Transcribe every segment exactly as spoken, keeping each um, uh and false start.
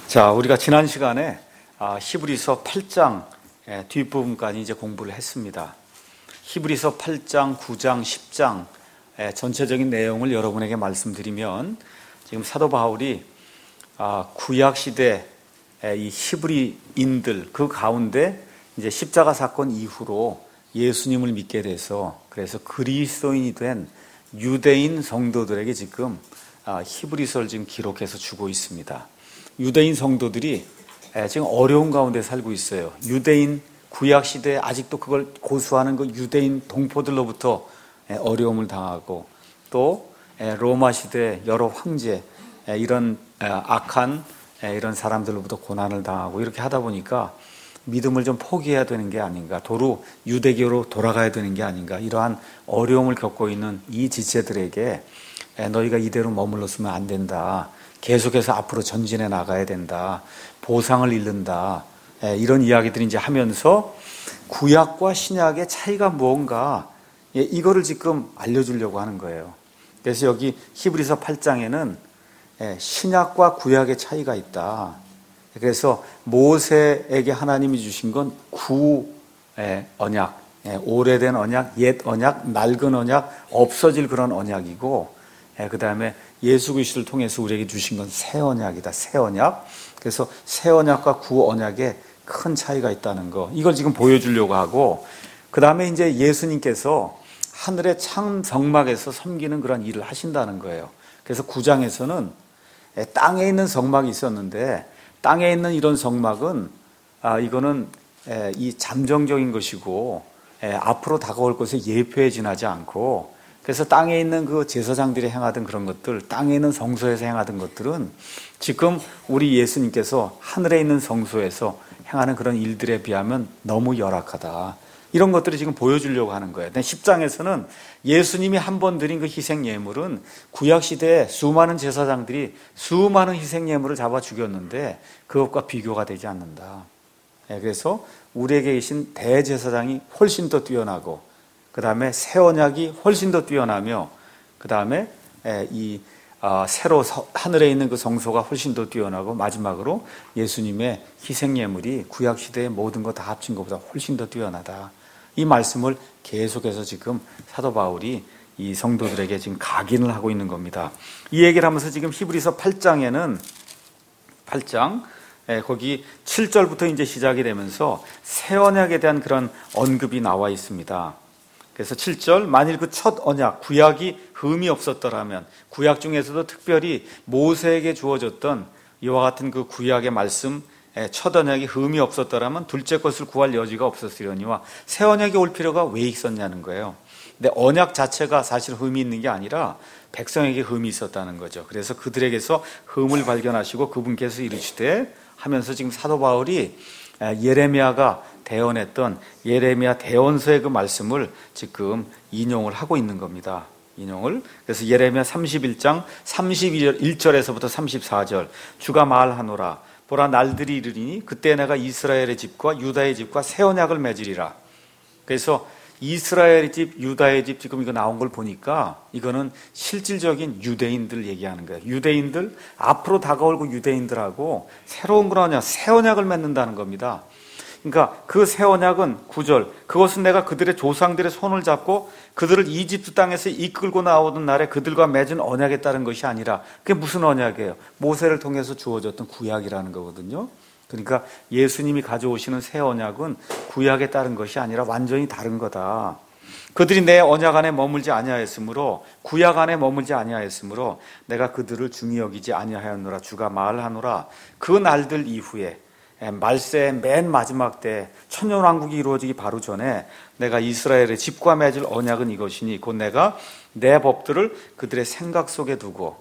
자, 우리가 지난 시간에 히브리서 팔 장 뒷부분까지 이제 공부를 했습니다. 히브리서 팔 장, 구 장, 십 장 전체적인 내용을 여러분에게 말씀드리면, 지금 사도 바울이 구약 시대 이 히브리인들 그 가운데 이제 십자가 사건 이후로 예수님을 믿게 돼서, 그래서 그리스도인이 된 유대인 성도들에게 지금 히브리서를 지금 기록해서 주고 있습니다. 유대인 성도들이 지금 어려운 가운데 살고 있어요. 유대인 구약 시대에 아직도 그걸 고수하는 그 유대인 동포들로부터 어려움을 당하고, 또 로마 시대 여러 황제 이런 악한 이런 사람들로부터 고난을 당하고, 이렇게 하다 보니까 믿음을 좀 포기해야 되는 게 아닌가, 도로 유대교로 돌아가야 되는 게 아닌가, 이러한 어려움을 겪고 있는 이 지체들에게 너희가 이대로 머물렀으면 안 된다, 계속해서 앞으로 전진해 나가야 된다, 보상을 잃는다, 이런 이야기들이 이제 하면서 구약과 신약의 차이가 무언가, 이거를 지금 알려주려고 하는 거예요. 그래서 여기 히브리서 팔 장에는 신약과 구약의 차이가 있다. 그래서 모세에게 하나님이 주신 건 구 언약, 오래된 언약, 옛 언약, 낡은 언약, 없어질 그런 언약이고, 그 다음에 예수 그리스도를 통해서 우리에게 주신 건 새 언약이다. 새 언약. 그래서 새 언약과 구 언약에 큰 차이가 있다는 거, 이걸 지금 보여주려고 하고, 그 다음에 이제 예수님께서 하늘의 참 성막에서 섬기는 그런 일을 하신다는 거예요. 그래서 구 장에서는 땅에 있는 성막이 있었는데, 땅에 있는 이런 성막은 아 이거는 이 잠정적인 것이고 앞으로 다가올 것에 예표에 지나지 않고, 그래서 땅에 있는 그 제사장들이 행하던 그런 것들, 땅에 있는 성소에서 행하던 것들은 지금 우리 예수님께서 하늘에 있는 성소에서 행하는 그런 일들에 비하면 너무 열악하다, 이런 것들을 지금 보여주려고 하는 거예요. 십 장에서는 예수님이 한 번 드린 그 희생 예물은 구약시대에 수많은 제사장들이 수많은 희생 예물을 잡아 죽였는데 그것과 비교가 되지 않는다. 그래서 우리에게 계신 대제사장이 훨씬 더 뛰어나고, 그 다음에 새 언약이 훨씬 더 뛰어나며, 그 다음에 이 새로 하늘에 있는 그 성소가 훨씬 더 뛰어나고, 마지막으로 예수님의 희생 예물이 구약 시대의 모든 거 다 합친 것보다 훨씬 더 뛰어나다. 이 말씀을 계속해서 지금 사도 바울이 이 성도들에게 지금 각인을 하고 있는 겁니다. 이 얘기를 하면서 지금 히브리서 팔 장에는 팔 장 거기 칠 절부터 이제 시작이 되면서 새 언약에 대한 그런 언급이 나와 있습니다. 그래서 칠 절, 만일 그 첫 언약, 구약이 흠이 없었더라면, 구약 중에서도 특별히 모세에게 주어졌던 이와 같은 그 구약의 말씀, 첫 언약이 흠이 없었더라면 둘째 것을 구할 여지가 없었으려니와 새 언약이 올 필요가 왜 있었냐는 거예요. 근데 언약 자체가 사실 흠이 있는 게 아니라 백성에게 흠이 있었다는 거죠. 그래서 그들에게서 흠을 발견하시고 그분께서 이르시되 하면서 지금 사도 바울이 예레미야가 대언했던 예레미야 대언서의 그 말씀을 지금 인용을 하고 있는 겁니다. 인용을. 그래서 예레미야 삼십일 장 삼십일 절에서부터 삼십사 절, 주가 말하노라, 보라 날들이 이르리니 그때 내가 이스라엘의 집과 유다의 집과 새 언약을 맺으리라. 그래서 이스라엘의 집, 유다의 집, 지금 이거 나온 걸 보니까 이거는 실질적인 유대인들 얘기하는 거예요. 유대인들, 앞으로 다가올 그 유대인들하고 새로운 그런 언약, 새 언약을 맺는다는 겁니다. 그러니까 그 새 언약은 구 절, 그것은 내가 그들의 조상들의 손을 잡고 그들을 이집트 땅에서 이끌고 나오던 날에 그들과 맺은 언약에 따른 것이 아니라, 그게 무슨 언약이에요? 모세를 통해서 주어졌던 구약이라는 거거든요. 그러니까 예수님이 가져오시는 새 언약은 구약에 따른 것이 아니라 완전히 다른 거다. 그들이 내 언약 안에 머물지 아니하였으므로, 구약 안에 머물지 아니하였으므로 내가 그들을 중히 여기지 아니하였노라. 주가 말하노라. 그 날들 이후에, 말세의 맨 마지막 때 천년왕국이 이루어지기 바로 전에 내가 이스라엘의 집과 맺을 언약은 이것이니 곧 내가 내 법들을 그들의 생각 속에 두고,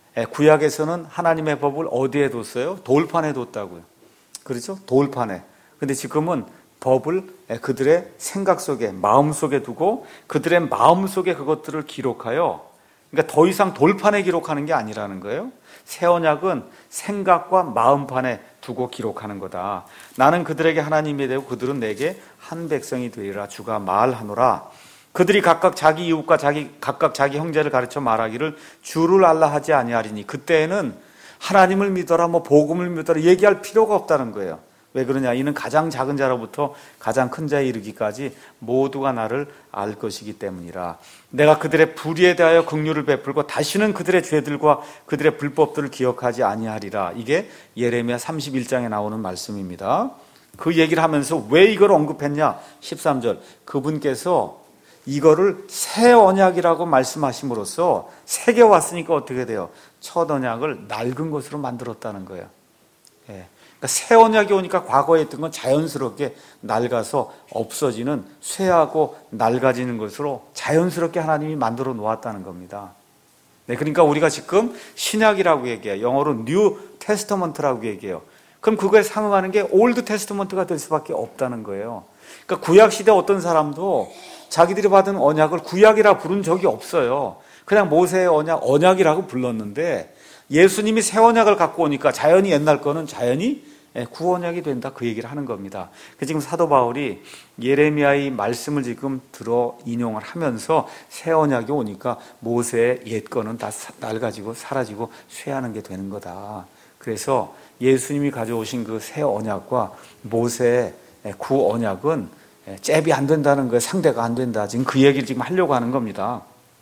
구약에서는 하나님의 법을 어디에 뒀어요? 돌판에 뒀다고요. 그렇죠? 돌판에. 근데 지금은 법을 그들의 생각 속에, 마음 속에 두고 그들의 마음 속에 그것들을 기록하여, 그러니까 더 이상 돌판에 기록하는 게 아니라는 거예요. 새 언약은 생각과 마음판에 두고 기록하는 거다. 나는 그들에게 하나님이 되고 그들은 내게 한 백성이 되리라. 주가 말하노라. 그들이 각각 자기 이웃과 자기 각각 자기 형제를 가르쳐 말하기를 주를 알라 하지 아니하리니 그때에는 하나님을 믿어라, 뭐 복음을 믿어라 얘기할 필요가 없다는 거예요. 왜 그러냐? 이는 가장 작은 자로부터 가장 큰 자에 이르기까지 모두가 나를 알 것이기 때문이라. 내가 그들의 불의에 대하여 긍휼을 베풀고 다시는 그들의 죄들과 그들의 불법들을 기억하지 아니하리라. 이게 예레미야 삼십일 장에 나오는 말씀입니다. 그 얘기를 하면서 왜 이걸 언급했냐? 십삼 절, 그분께서 이거를 새 언약이라고 말씀하심으로써 새게 왔으니까 어떻게 돼요? 첫 언약을 낡은 것으로 만들었다는 거예요. 예. 그러니까 새 언약이 오니까 과거에 있던 건 자연스럽게 낡아서 없어지는, 쇠하고 낡아지는 것으로 자연스럽게 하나님이 만들어 놓았다는 겁니다. 네, 그러니까 우리가 지금 신약이라고 얘기해요. 영어로 뉴 테스터먼트라고 얘기해요. 그럼 그거에 상응하는 게 올드 테스터먼트가 될 수밖에 없다는 거예요. 그러니까 구약 시대 어떤 사람도 자기들이 받은 언약을 구약이라 부른 적이 없어요. 그냥 모세의 언약, 언약이라고 불렀는데 예수님이 새 언약을 갖고 오니까 자연히 옛날 거는 자연히 구언약이 된다, 그 얘기를 하는 겁니다. 지금 사도 바울이 예레미야의 말씀을 지금 들어 인용을 하면서 새 언약이 오니까 모세의 옛 거는 다 낡아지고 사라지고 쇠하는 게 되는 거다. 그래서 예수님이 가져오신 그 새 언약과 모세의 구 언약은 잽이 안 된다는 거예요. 상대가 안 된다. 지금 그 얘기를 지금 하려고 하는 겁니다.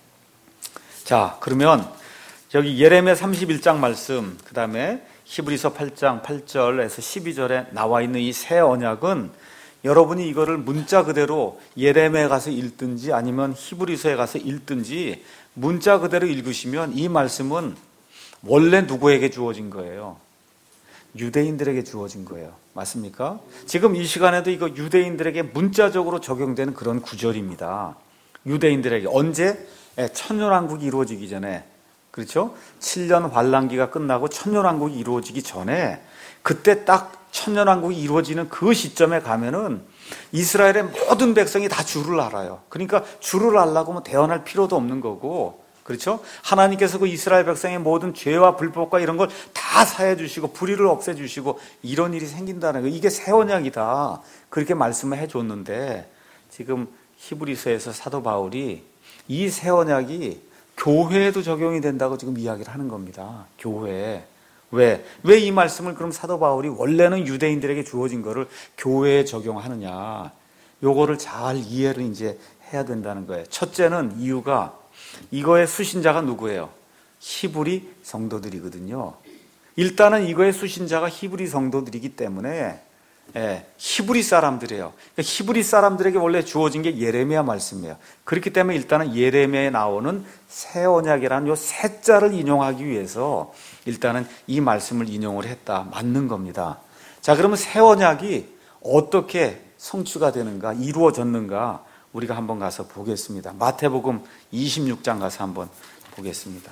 자, 그러면 여기 예레미야 삼십일 장 말씀, 그 다음에 히브리서 팔 장 팔 절에서 십이 절에 나와 있는 이 새 언약은 여러분이 이거를 문자 그대로 예레미야에 가서 읽든지 아니면 히브리서에 가서 읽든지 문자 그대로 읽으시면 이 말씀은 원래 누구에게 주어진 거예요? 유대인들에게 주어진 거예요. 맞습니까? 지금 이 시간에도 이거 유대인들에게 문자적으로 적용되는 그런 구절입니다. 유대인들에게 언제? 천년왕국이 이루어지기 전에, 그렇죠? 칠 년 환란기가 끝나고 천년왕국이 이루어지기 전에, 그때 딱 천년왕국이 이루어지는 그 시점에 가면은 이스라엘의 모든 백성이 다 주를 알아요. 그러니까 주를 알라고 뭐 대언할 필요도 없는 거고, 그렇죠? 하나님께서 그 이스라엘 백성의 모든 죄와 불법과 이런 걸 다 사해 주시고 불의를 없애 주시고 이런 일이 생긴다는 거예요. 이게 새 언약이다, 그렇게 말씀을 해 줬는데 지금 히브리서에서 사도 바울이 이 새 언약이 교회에도 적용이 된다고 지금 이야기를 하는 겁니다. 교회에. 왜? 왜 이 말씀을 그럼 사도 바울이 원래는 유대인들에게 주어진 거를 교회에 적용하느냐? 요거를 잘 이해를 이제 해야 된다는 거예요. 첫째는 이유가 이거의 수신자가 누구예요? 히브리 성도들이거든요. 일단은 이거의 수신자가 히브리 성도들이기 때문에 예, 히브리 사람들이에요. 그러니까 히브리 사람들에게 원래 주어진 게 예레미야 말씀이에요. 그렇기 때문에 일단은 예레미야에 나오는 새 언약이라는 요 새 자를 인용하기 위해서 일단은 이 말씀을 인용을 했다. 맞는 겁니다. 자, 그러면 새 언약이 어떻게 성취가 되는가, 이루어졌는가 우리가 한번 가서 보겠습니다. 마태복음 이십육 장 가서 한번 보겠습니다.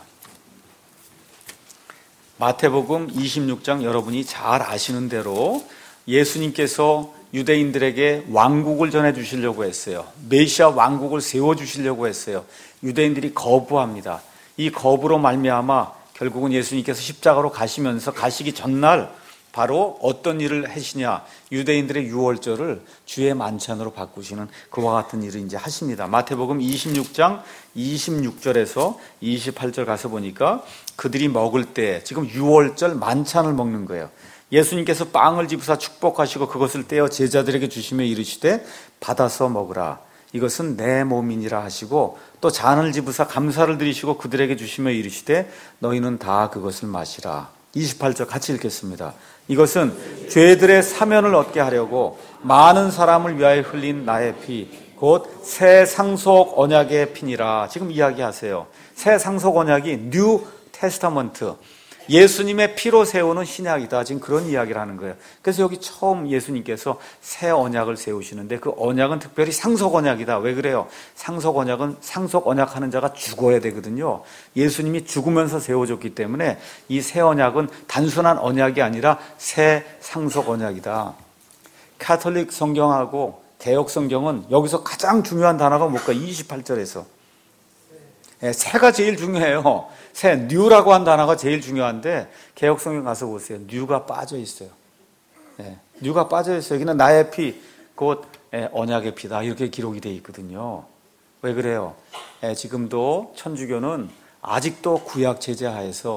마태복음 이십육 장 여러분이 잘 아시는 대로 예수님께서 유대인들에게 왕국을 전해주시려고 했어요. 메시아 왕국을 세워주시려고 했어요. 유대인들이 거부합니다. 이 거부로 말미암아 결국은 예수님께서 십자가로 가시면서 가시기 전날 바로 어떤 일을 하시냐, 유대인들의 유월절을 주의 만찬으로 바꾸시는 그와 같은 일을 이제 하십니다. 마태복음 이십육 장 이십육 절에서 이십팔 절 가서 보니까 그들이 먹을 때 지금 유월절 만찬을 먹는 거예요. 예수님께서 빵을 집으사 축복하시고 그것을 떼어 제자들에게 주시며 이르시되 받아서 먹으라, 이것은 내 몸이니라 하시고 또 잔을 집으사 감사를 드리시고 그들에게 주시며 이르시되 너희는 다 그것을 마시라. 이십팔 절 같이 읽겠습니다. 이것은 죄들의 사면을 얻게 하려고 많은 사람을 위하여 흘린 나의 피 곧 새 상속 언약의 피니라. 지금 이야기하세요. 새 상속 언약이 뉴 테스타먼트, 예수님의 피로 세우는 신약이다. 지금 그런 이야기를 하는 거예요. 그래서 여기 처음 예수님께서 새 언약을 세우시는데 그 언약은 특별히 상속 언약이다. 왜 그래요? 상속 언약은 상속 언약하는 자가 죽어야 되거든요. 예수님이 죽으면서 세워졌기 때문에 이 새 언약은 단순한 언약이 아니라 새 상속 언약이다. 카톨릭 성경하고 개혁 성경은 여기서 가장 중요한 단어가 뭘까? 이십팔 절에서 네, 새가 제일 중요해요. 새, 뉴라고 한 단어가 제일 중요한데 개혁 성경 가서 보세요. 뉴가 빠져 있어요. 네, 뉴가 빠져 있어요. 여기는 나의 피, 곧 예, 언약의 피다, 이렇게 기록이 되어 있거든요. 왜 그래요? 예, 지금도 천주교는 아직도 구약 제재 하에서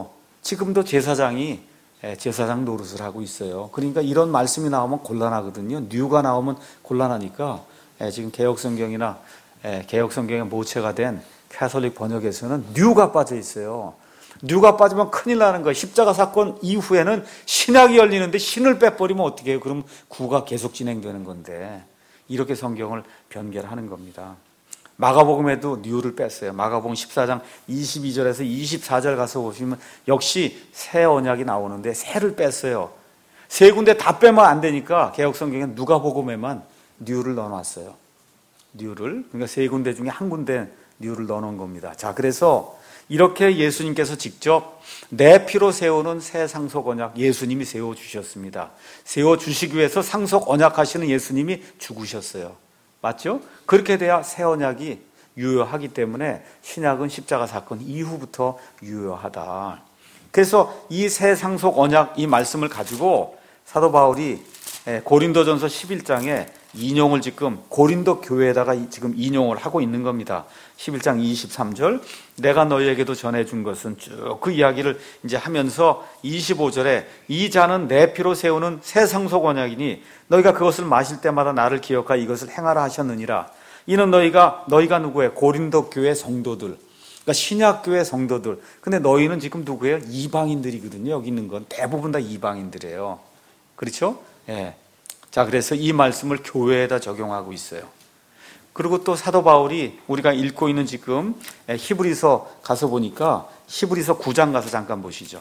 지금도 제사장이 제사장 노릇을 하고 있어요. 그러니까 이런 말씀이 나오면 곤란하거든요. 뉴가 나오면 곤란하니까 지금 개혁성경이나 개혁성경의 모체가 된 캐톨릭 번역에서는 뉴가 빠져 있어요. 뉴가 빠지면 큰일 나는 거예요. 십자가 사건 이후에는 신약이 열리는데 신을 빼버리면 어떻게 해요? 그럼 구가 계속 진행되는 건데 이렇게 성경을 변결하는 겁니다. 마가복음에도 뉴를 뺐어요. 마가복음 십사 장 이십이 절에서 이십사 절 가서 보시면 역시 새 언약이 나오는데 새를 뺐어요. 세 군데 다 빼면 안 되니까 개혁성경엔 누가복음에만 뉴를 넣어놨어요. 뉴를. 그러니까 세 군데 중에 한 군데 뉴를 넣어놓은 겁니다. 자, 그래서 이렇게 예수님께서 직접 내 피로 세우는 새 상속 언약 예수님이 세워주셨습니다. 세워주시기 위해서 상속 언약하시는 예수님이 죽으셨어요. 맞죠? 그렇게 돼야 새 언약이 유효하기 때문에 신약은 십자가 사건 이후부터 유효하다. 그래서 이 새 상속 언약 이 말씀을 가지고 사도 바울이 고린도전서 십일 장에 인용을 지금 고린도 교회에다가 지금 인용을 하고 있는 겁니다. 십일 장 이십삼 절 내가 너희에게도 전해준 것은 쭉 그 이야기를 이제 하면서 이십오 절에 이 잔은 내 피로 세우는 새 상속 언약이니 너희가 그것을 마실 때마다 나를 기억하여 이것을 행하라 하셨느니라. 이는 너희가 너희가 누구예요? 고린도 교회 성도들. 그러니까 신약 교회 성도들. 근데 너희는 지금 누구예요? 이방인들이거든요. 여기 있는 건 대부분 다 이방인들이에요. 그렇죠? 예. 자, 그래서 이 말씀을 교회에다 적용하고 있어요. 그리고 또 사도 바울이 우리가 읽고 있는 지금 히브리서 가서 보니까 히브리서 구 장 가서 잠깐 보시죠.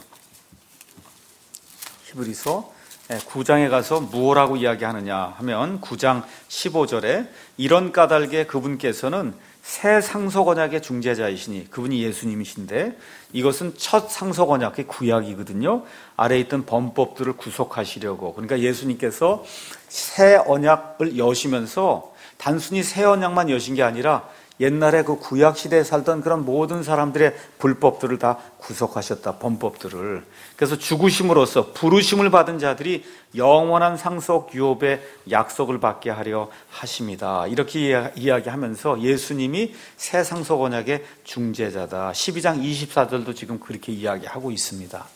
히브리서 구 장에 가서 무엇라고 이야기하느냐 하면 구 장 십오 절에 이런 까닭에 그분께서는 새 상속 언약의 중재자이시니 그분이 예수님이신데 이것은 첫 상속 언약의 구약이거든요. 아래에 있던 범법들을 구속하시려고. 그러니까 예수님께서 새 언약을 여시면서 단순히 새 언약만 여신 게 아니라 옛날에 그 구약 시대에 살던 그런 모든 사람들의 불법들을 다 구속하셨다. 범법들을. 그래서 죽으심으로써 부르심을 받은 자들이 영원한 상속 유업의 약속을 받게 하려 하십니다. 이렇게 이야기하면서 예수님이 새 상속 언약의 중재자다. 십이 장 이십사 절도 지금 그렇게 이야기하고 있습니다.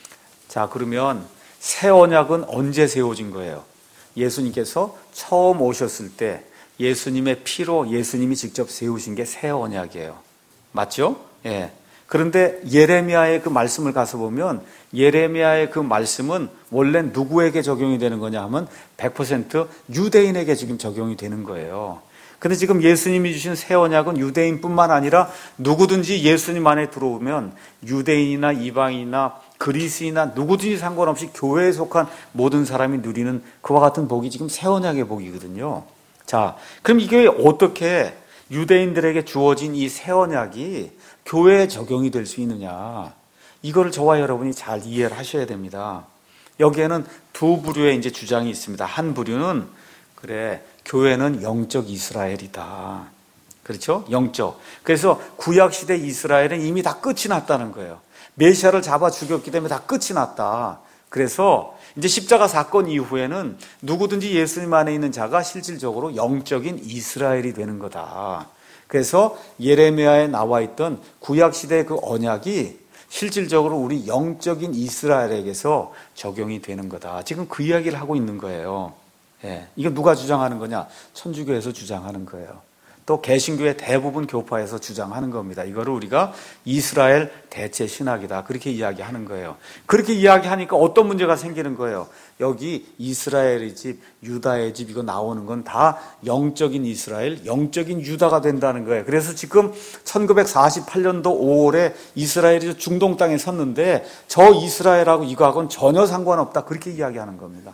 자, 그러면 새 언약은 언제 세워진 거예요? 예수님께서 처음 오셨을 때 예수님의 피로 예수님이 직접 세우신 게 새 언약이에요. 맞죠? 예. 그런데 예레미야의 그 말씀을 가서 보면 예레미야의 그 말씀은 원래 누구에게 적용이 되는 거냐 하면 백 퍼센트 유대인에게 지금 적용이 되는 거예요. 근데 지금 예수님이 주신 새 언약은 유대인뿐만 아니라 누구든지 예수님 안에 들어오면 유대인이나 이방인이나 그리스인이나 누구든지 상관없이 교회에 속한 모든 사람이 누리는 그와 같은 복이 지금 새 언약의 복이거든요. 자, 그럼 이게 어떻게 유대인들에게 주어진 이 새 언약이 교회에 적용이 될 수 있느냐? 이거를 저와 여러분이 잘 이해를 하셔야 됩니다. 여기에는 두 부류의 이제 주장이 있습니다. 한 부류는 그래, 교회는 영적 이스라엘이다. 그렇죠? 영적. 그래서 구약 시대 이스라엘은 이미 다 끝이 났다는 거예요. 메시아를 잡아 죽였기 때문에 다 끝이 났다. 그래서 이제 십자가 사건 이후에는 누구든지 예수님 안에 있는 자가 실질적으로 영적인 이스라엘이 되는 거다. 그래서 예레미야에 나와 있던 구약 시대의 그 언약이 실질적으로 우리 영적인 이스라엘에게서 적용이 되는 거다. 지금 그 이야기를 하고 있는 거예요. 예. 이거 누가 주장하는 거냐? 천주교에서 주장하는 거예요. 또 개신교의 대부분 교파에서 주장하는 겁니다. 이거를 우리가 이스라엘 대체 신학이다. 그렇게 이야기하는 거예요. 그렇게 이야기하니까 어떤 문제가 생기는 거예요? 여기 이스라엘의 집, 유다의 집 이거 나오는 건 다 영적인 이스라엘, 영적인 유다가 된다는 거예요. 그래서 지금 천구백사십팔 년도 오월에 이스라엘이 중동 땅에 섰는데 저 이스라엘하고 이거하고는 전혀 상관없다. 그렇게 이야기하는 겁니다.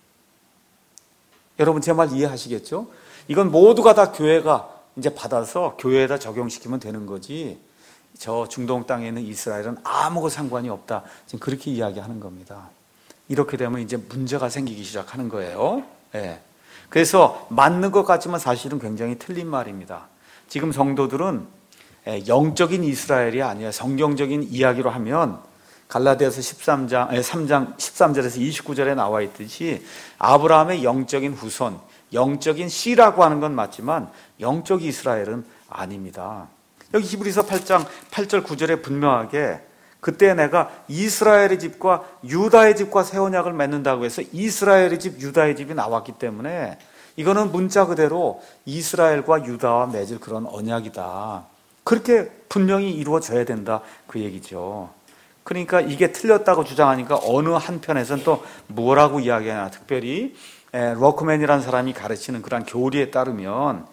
여러분 제 말 이해하시겠죠? 이건 모두가 다 교회가 이제 받아서 교회에다 적용시키면 되는 거지 저 중동 땅에 있는 이스라엘은 아무것도 상관이 없다. 지금 그렇게 이야기하는 겁니다. 이렇게 되면 이제 문제가 생기기 시작하는 거예요. 네. 그래서 맞는 것 같지만 사실은 굉장히 틀린 말입니다. 지금 성도들은 영적인 이스라엘이 아니라 성경적인 이야기로 하면 갈라디아서 십삼 장, 삼 장 십삼 절에서 이십구 절에 나와 있듯이 아브라함의 영적인 후손, 영적인 씨라고 하는 건 맞지만 영적 이스라엘은 아닙니다. 여기 히브리서 팔 장 팔 절 구 절에 분명하게 그때 내가 이스라엘의 집과 유다의 집과 새 언약을 맺는다고 해서 이스라엘의 집, 유다의 집이 나왔기 때문에 이거는 문자 그대로 이스라엘과 유다와 맺을 그런 언약이다. 그렇게 분명히 이루어져야 된다, 그 얘기죠. 그러니까 이게 틀렸다고 주장하니까 어느 한편에서는 또 뭐라고 이야기하냐. 특별히 러크맨이라는 사람이 가르치는 그런 교리에 따르면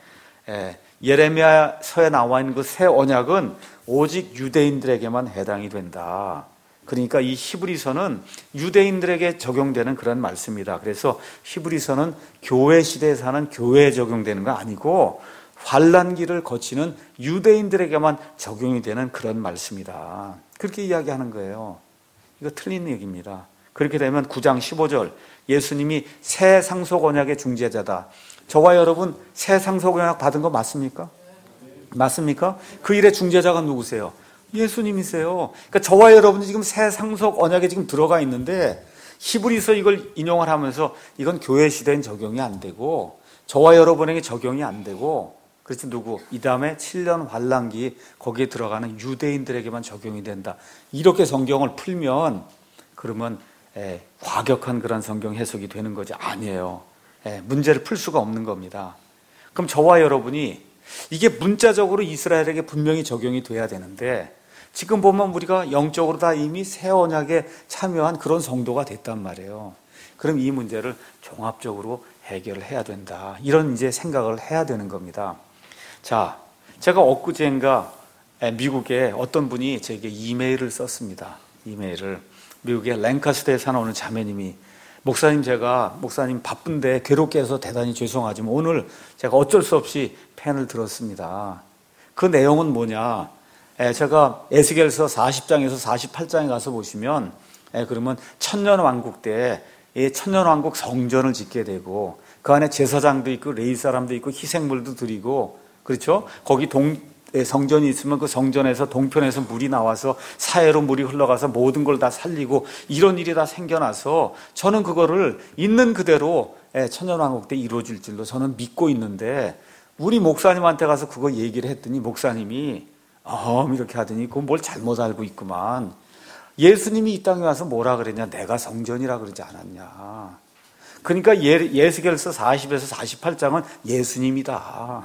예레미야서에 나와 있는 그 새 언약은 오직 유대인들에게만 해당이 된다. 그러니까 이 히브리서는 유대인들에게 적용되는 그런 말씀이다. 그래서 히브리서는 교회 시대에 사는 교회에 적용되는 거 아니고 환난기를 거치는 유대인들에게만 적용이 되는 그런 말씀이다. 그렇게 이야기하는 거예요. 이거 틀린 얘기입니다. 그렇게 되면 구 장 십오 절 예수님이 새 상속 언약의 중재자다. 저와 여러분 새 상속 언약 받은 거 맞습니까? 맞습니까? 그 일의 중재자가 누구세요? 예수님이세요. 그러니까 저와 여러분이 지금 새 상속 언약에 지금 들어가 있는데 히브리서 이걸 인용을 하면서 이건 교회 시대엔 적용이 안 되고 저와 여러분에게 적용이 안 되고 그렇지 누구? 이 다음에 칠 년 환난기 거기에 들어가는 유대인들에게만 적용이 된다. 이렇게 성경을 풀면 그러면 에, 과격한 그런 성경 해석이 되는 거지 아니에요. 에, 문제를 풀 수가 없는 겁니다. 그럼 저와 여러분이 이게 문자적으로 이스라엘에게 분명히 적용이 돼야 되는데 지금 보면 우리가 영적으로 다 이미 새 언약에 참여한 그런 성도가 됐단 말이에요. 그럼 이 문제를 종합적으로 해결을 해야 된다. 이런 이제 생각을 해야 되는 겁니다. 자, 제가 엊그제인가 미국에 어떤 분이 제게 이메일을 썼습니다. 이메일을. 미국의 랭카스터에 사는 어느 자매님이 목사님 제가 목사님 바쁜데 괴롭게 해서 대단히 죄송하지만 오늘 제가 어쩔 수 없이 펜을 들었습니다. 그 내용은 뭐냐? 제가 에스겔서 사십 장에서 사십팔 장에 가서 보시면 그러면 천년왕국 때 이 천년왕국 성전을 짓게 되고 그 안에 제사장도 있고 레위 사람도 있고 희생물도 드리고 그렇죠? 거기 동 성전이 있으면 그 성전에서 동편에서 물이 나와서 사해로 물이 흘러가서 모든 걸 다 살리고 이런 일이 다 생겨나서 저는 그거를 있는 그대로 천년왕국 때 이루어질 줄로 저는 믿고 있는데 우리 목사님한테 가서 그거 얘기를 했더니 목사님이 어 이렇게 하더니 그건 뭘 잘못 알고 있구만. 예수님이 이 땅에 와서 뭐라 그랬냐? 내가 성전이라 그러지 않았냐. 그러니까 예, 예수겔서 사십에서 사십팔 장은 예수님이다.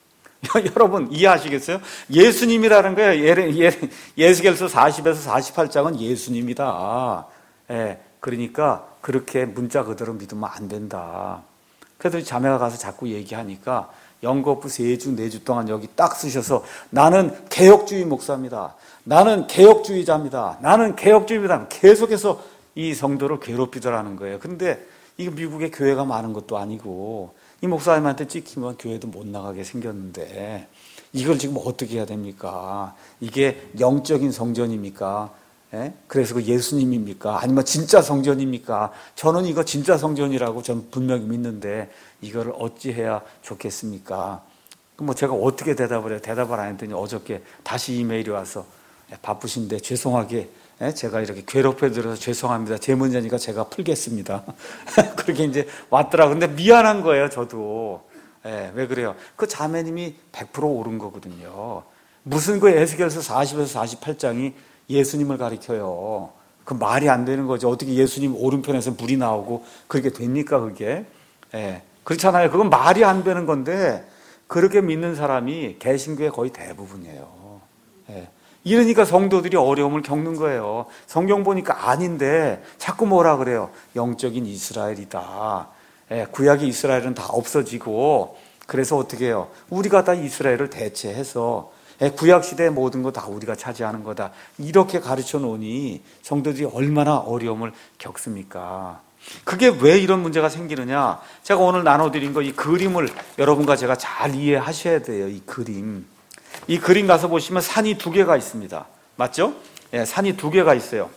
여러분 이해하시겠어요? 예수님이라는 거예요. 예, 예, 예수겔서 사십에서 사십팔 장은 예수님이다. 예, 그러니까 그렇게 문자 그대로 믿으면 안 된다. 그래서 자매가 가서 자꾸 얘기하니까 영거부 세 주, 네 주 동안 여기 딱 쓰셔서 나는 개혁주의 목사입니다. 나는 개혁주의자입니다. 나는 개혁주의입니다. 계속해서 이 성도를 괴롭히더라는 거예요. 그런데 이거 미국에 교회가 많은 것도 아니고 이 목사님한테 찍히면 교회도 못 나가게 생겼는데 이걸 지금 어떻게 해야 됩니까? 이게 영적인 성전입니까? 예? 그래서 그 예수님입니까? 아니면 진짜 성전입니까? 저는 이거 진짜 성전이라고 저는 분명히 믿는데 이거를 어찌해야 좋겠습니까? 뭐 제가 어떻게 대답을 해요? 대답을 안 했더니 어저께 다시 이메일이 와서 바쁘신데 죄송하게 제가 이렇게 괴롭혀드려서 죄송합니다. 제 문제니까 제가 풀겠습니다. 그렇게 이제 왔더라고요. 근데 미안한 거예요, 저도. 예, 왜 그래요? 그 자매님이 백 퍼센트 옳은 거거든요. 무슨 그 에스겔서 사십에서 사십팔 장이 예수님을 가리켜요. 그 말이 안 되는 거죠. 어떻게 예수님 오른편에서 물이 나오고 그렇게 됩니까, 그게? 예, 그렇잖아요. 그건 말이 안 되는 건데 그렇게 믿는 사람이 개신교의 거의 대부분이에요. 예. 이러니까 성도들이 어려움을 겪는 거예요. 성경 보니까 아닌데 자꾸 뭐라 그래요? 영적인 이스라엘이다. 예, 구약의 이스라엘은 다 없어지고 그래서 어떻게 해요? 우리가 다 이스라엘을 대체해서 예, 구약 시대의 모든 거 다 우리가 차지하는 거다. 이렇게 가르쳐 놓으니 성도들이 얼마나 어려움을 겪습니까? 그게 왜 이런 문제가 생기느냐? 제가 오늘 나눠드린 거 이 그림을 여러분과 제가 잘 이해하셔야 돼요. 이 그림. 이 그림 가서 보시면 산이 두 개가 있습니다. 맞죠? 예, 산이 두 개가 있어요.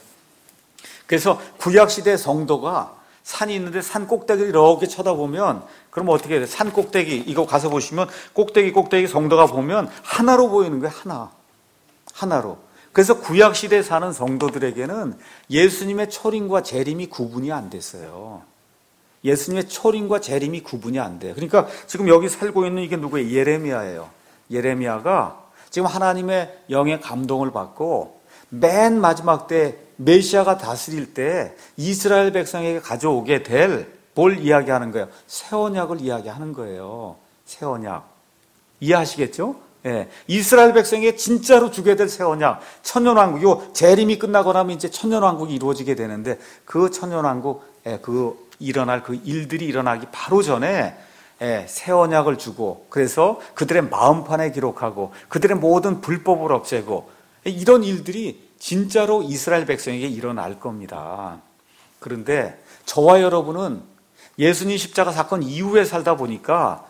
그래서 구약시대 성도가 산이 있는데 산 꼭대기를 이렇게 쳐다보면 그럼 어떻게 해야 돼요? 산 꼭대기 이거 가서 보시면 꼭대기 꼭대기 성도가 보면 하나로 보이는 거예요. 하나. 하나로. 그래서 구약시대에 사는 성도들에게는 예수님의 초림과 재림이 구분이 안 됐어요. 예수님의 초림과 재림이 구분이 안 돼요. 그러니까 지금 여기 살고 있는 이게 누구예요? 예레미야예요. 예레미야가 지금 하나님의 영의 감동을 받고 맨 마지막 때 메시아가 다스릴 때 이스라엘 백성에게 가져오게 될 뭘 이야기하는 거예요? 새 언약을 이야기하는 거예요. 새 언약. 이해하시겠죠? 예. 이스라엘 백성에게 진짜로 주게 될 새 언약. 천년왕국. 요 재림이 끝나고 나면 이제 천년왕국이 이루어지게 되는데 그 천년왕국, 예, 그 일어날 그 일들이 일어나기 바로 전에 예, 새 언약을 주고 그래서 그들의 마음판에 기록하고 그들의 모든 불법을 없애고 이런 일들이 진짜로 이스라엘 백성에게 일어날 겁니다. 그런데 저와 여러분은 예수님 십자가 사건 이후에 살다 보니까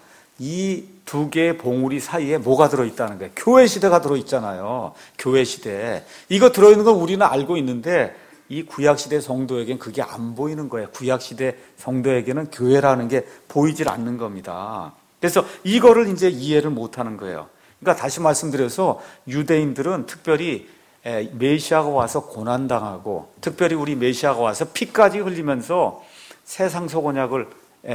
이 두 개의 봉우리 사이에 뭐가 들어있다는 거예요? 교회 시대가 들어있잖아요. 교회 시대. 이거 들어있는 건 우리는 알고 있는데 이 구약시대 성도에게는 그게 안 보이는 거예요. 구약시대 성도에게는 교회라는 게 보이질 않는 겁니다. 그래서 이거를 이제 이해를 못하는 거예요. 그러니까 다시 말씀드려서 유대인들은 특별히 메시아가 와서 고난당하고 특별히 우리 메시아가 와서 피까지 흘리면서 새 상속 언약을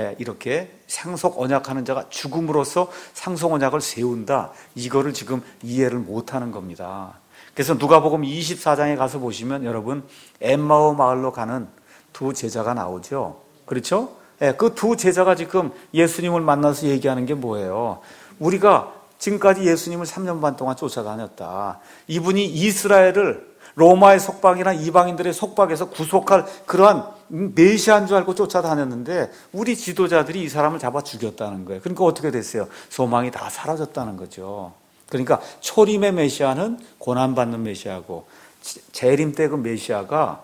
이렇게 상속 언약하는 자가 죽음으로써 상속 언약을 세운다. 이거를 지금 이해를 못하는 겁니다. 그래서 누가복음 이십사 장에 가서 보시면 여러분 엠마오 마을로 가는 두 제자가 나오죠. 그렇죠? 그 두 제자가 지금 예수님을 만나서 얘기하는 게 뭐예요? 우리가 지금까지 예수님을 삼 년 반 동안 쫓아다녔다. 이분이 이스라엘을 로마의 속박이나 이방인들의 속박에서 구속할 그러한 메시아인 줄 알고 쫓아다녔는데 우리 지도자들이 이 사람을 잡아 죽였다는 거예요. 그러니까 어떻게 됐어요? 소망이 다 사라졌다는 거죠. 그러니까 초림의 메시아는 고난받는 메시아고 재림 때 그 메시아가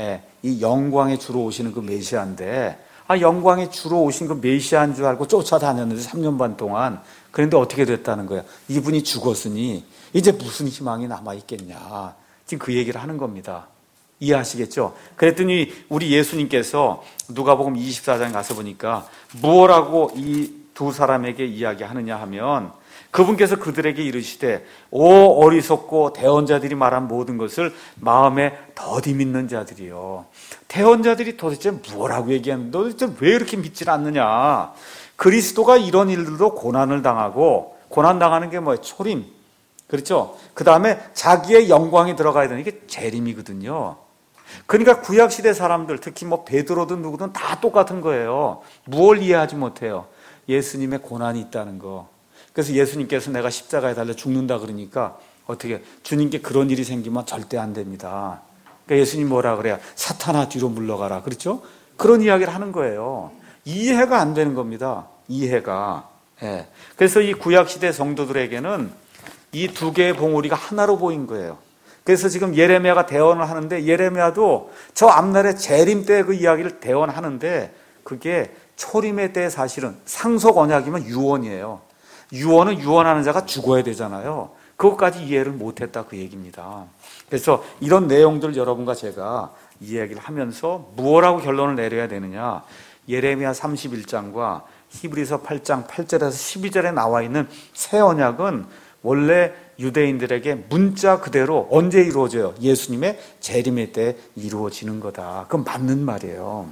이 영광에 주로 오시는 그 메시아인데 아 영광에 주로 오신 그 메시아인 줄 알고 쫓아다녔는데 삼 년 반 동안 그런데 어떻게 됐다는 거예요? 이분이 죽었으니 이제 무슨 희망이 남아있겠냐. 지금 그 얘기를 하는 겁니다. 이해하시겠죠? 그랬더니 우리 예수님께서 누가복음 이십사 장에 가서 보니까 무엇라고 이 두 사람에게 이야기하느냐 하면 그분께서 그들에게 이르시되 오 어리석고 대언자들이 말한 모든 것을 마음에 더디 믿는 자들이요. 대언자들이 도대체 뭐라고 얘기하는데 도대체 왜 이렇게 믿질 않느냐. 그리스도가 이런 일들도 고난을 당하고 고난당하는 게 뭐예요? 초림. 그렇죠? 그 다음에 자기의 영광이 들어가야 되는 게 재림이거든요. 그러니까 구약시대 사람들 특히 뭐 베드로든 누구든 다 똑같은 거예요. 무엇을 이해하지 못해요? 예수님의 고난이 있다는 거. 그래서 예수님께서 내가 십자가에 달려 죽는다 그러니까 어떻게 주님께 그런 일이 생기면 절대 안 됩니다. 그러니까 예수님 뭐라 그래요? 사탄아 뒤로 물러가라. 그렇죠? 그런 이야기를 하는 거예요. 이해가 안 되는 겁니다. 이해가. 예. 그래서 이 구약시대 성도들에게는 이 두 개의 봉우리가 하나로 보인 거예요. 그래서 지금 예레미야가 대언을 하는데 예레미야도 저 앞날의 재림 때 그 이야기를 대언하는데 그게 초림의 때 사실은 상속 언약이면 유언이에요. 유언은 유언하는 자가 죽어야 되잖아요. 그것까지 이해를 못했다 그 얘기입니다. 그래서 이런 내용들 여러분과 제가 이야기를 하면서 무엇라고 결론을 내려야 되느냐. 예레미야 삼십일 장과 히브리서 팔 장 팔 절에서 십이 절에 나와 있는 새 언약은 원래 유대인들에게 문자 그대로 언제 이루어져요? 예수님의 재림의 때 이루어지는 거다. 그건 맞는 말이에요.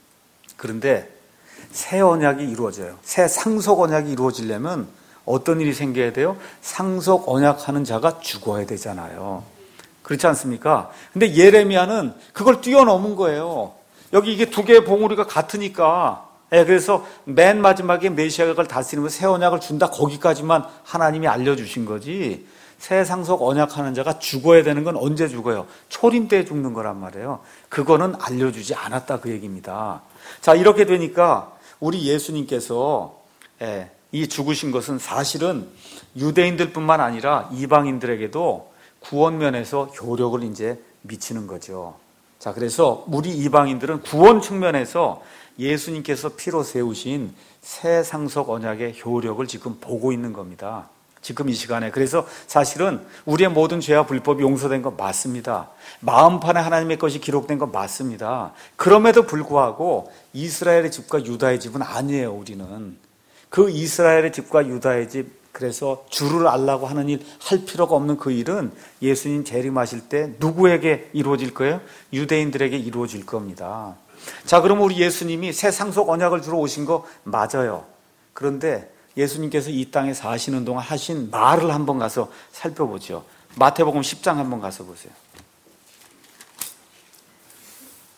그런데 새 언약이 이루어져요. 새 상속 언약이 이루어지려면 어떤 일이 생겨야 돼요? 상속 언약하는 자가 죽어야 되잖아요. 그렇지 않습니까? 근데 예레미야는 그걸 뛰어넘은 거예요. 여기 이게 두 개의 봉우리가 같으니까 예, 그래서 맨 마지막에 메시아가 다스리면 새 언약을 준다 거기까지만 하나님이 알려주신 거지 새 상속 언약하는 자가 죽어야 되는 건 언제 죽어요? 초림 때 죽는 거란 말이에요. 그거는 알려주지 않았다 그 얘기입니다. 자 이렇게 되니까 우리 예수님께서 예, 이 죽으신 것은 사실은 유대인들뿐만 아니라 이방인들에게도 구원 면에서 효력을 이제 미치는 거죠. 자 그래서 우리 이방인들은 구원 측면에서 예수님께서 피로 세우신 새 상속 언약의 효력을 지금 보고 있는 겁니다. 지금 이 시간에. 그래서 사실은 우리의 모든 죄와 불법이 용서된 건 맞습니다. 마음판에 하나님의 것이 기록된 건 맞습니다. 그럼에도 불구하고 이스라엘의 집과 유다의 집은 아니에요. 우리는 그 이스라엘의 집과 유다의 집 그래서 주를 알라고 하는 일 할 필요가 없는 그 일은 예수님 재림하실 때 누구에게 이루어질 거예요? 유대인들에게 이루어질 겁니다. 자, 그럼 우리 예수님이 새 상속 언약을 주러 오신 거 맞아요. 그런데 예수님께서 이 땅에 사시는 동안 하신 말을 한번 가서 살펴보죠. 마태복음 십 장 한번 가서 보세요.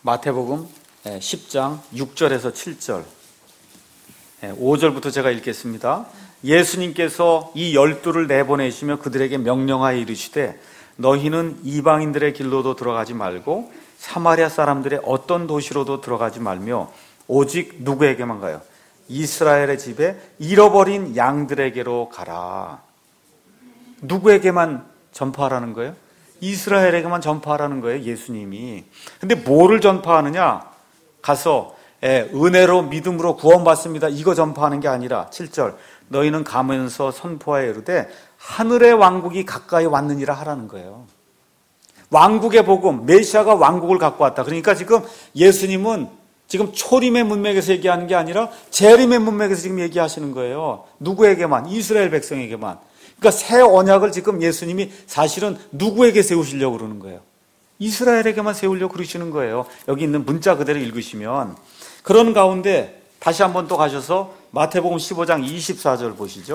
마태복음 십 장 육 절에서 칠 절, 오 절부터 제가 읽겠습니다. 예수님께서 이 열두를 내보내시며 그들에게 명령하여 이르시되 너희는 이방인들의 길로도 들어가지 말고 사마리아 사람들의 어떤 도시로도 들어가지 말며 오직 누구에게만 가요? 이스라엘의 집에 잃어버린 양들에게로 가라. 누구에게만 전파하라는 거예요? 이스라엘에게만 전파하라는 거예요, 예수님이. 근데 뭐를 전파하느냐? 가서 예, 은혜로 믿음으로 구원받습니다, 이거 전파하는 게 아니라 칠 절, 너희는 가면서 선포하여 이르되 하늘의 왕국이 가까이 왔느니라 하라는 거예요. 왕국의 복음, 메시아가 왕국을 갖고 왔다. 그러니까 지금 예수님은 지금 초림의 문맥에서 얘기하는 게 아니라 재림의 문맥에서 지금 얘기하시는 거예요. 누구에게만? 이스라엘 백성에게만. 그러니까 새 언약을 지금 예수님이 사실은 누구에게 세우시려고 그러는 거예요? 이스라엘에게만 세우려고 그러시는 거예요. 여기 있는 문자 그대로 읽으시면. 그런 가운데 다시 한번 또 가셔서 마태복음 십오 장 이십사 절 보시죠.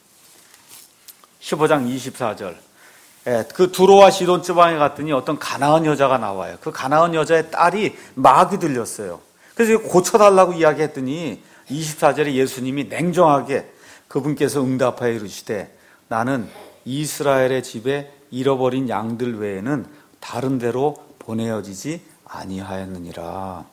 십오 장 이십사 절. 예, 그 두로와 시돈 지방에 갔더니 어떤 가나안 여자가 나와요. 그 가나안 여자의 딸이 마귀 들렸어요. 그래서 고쳐달라고 이야기했더니 이십사 절에 예수님이 냉정하게 그분께서 응답하여 이르시되 나는 이스라엘의 집에 잃어버린 양들 외에는 다른 데로 보내어지지 아니하였느니라.